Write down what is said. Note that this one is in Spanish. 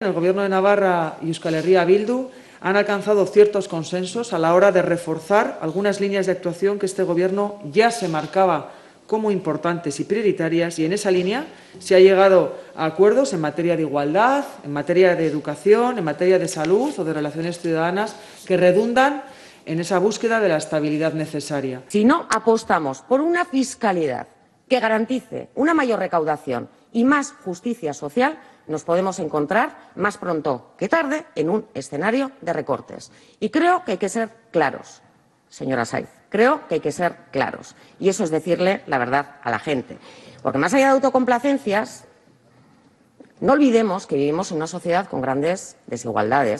El Gobierno de Navarra y Euskal Herria Bildu han alcanzado ciertos consensos a la hora de reforzar algunas líneas de actuación que este Gobierno ya se marcaba como importantes y prioritarias, y en esa línea se ha llegado a acuerdos en materia de igualdad, en materia de educación, en materia de salud o de relaciones ciudadanas que redundan en esa búsqueda de la estabilidad necesaria. Si no apostamos por una fiscalidad que garantice una mayor recaudación y más justicia social, nos podemos encontrar más pronto que tarde en un escenario de recortes. Y creo que hay que ser claros, señora Saiz, creo que hay que ser claros. Y eso es decirle la verdad a la gente. Porque más allá de autocomplacencias, no olvidemos que vivimos en una sociedad con grandes desigualdades.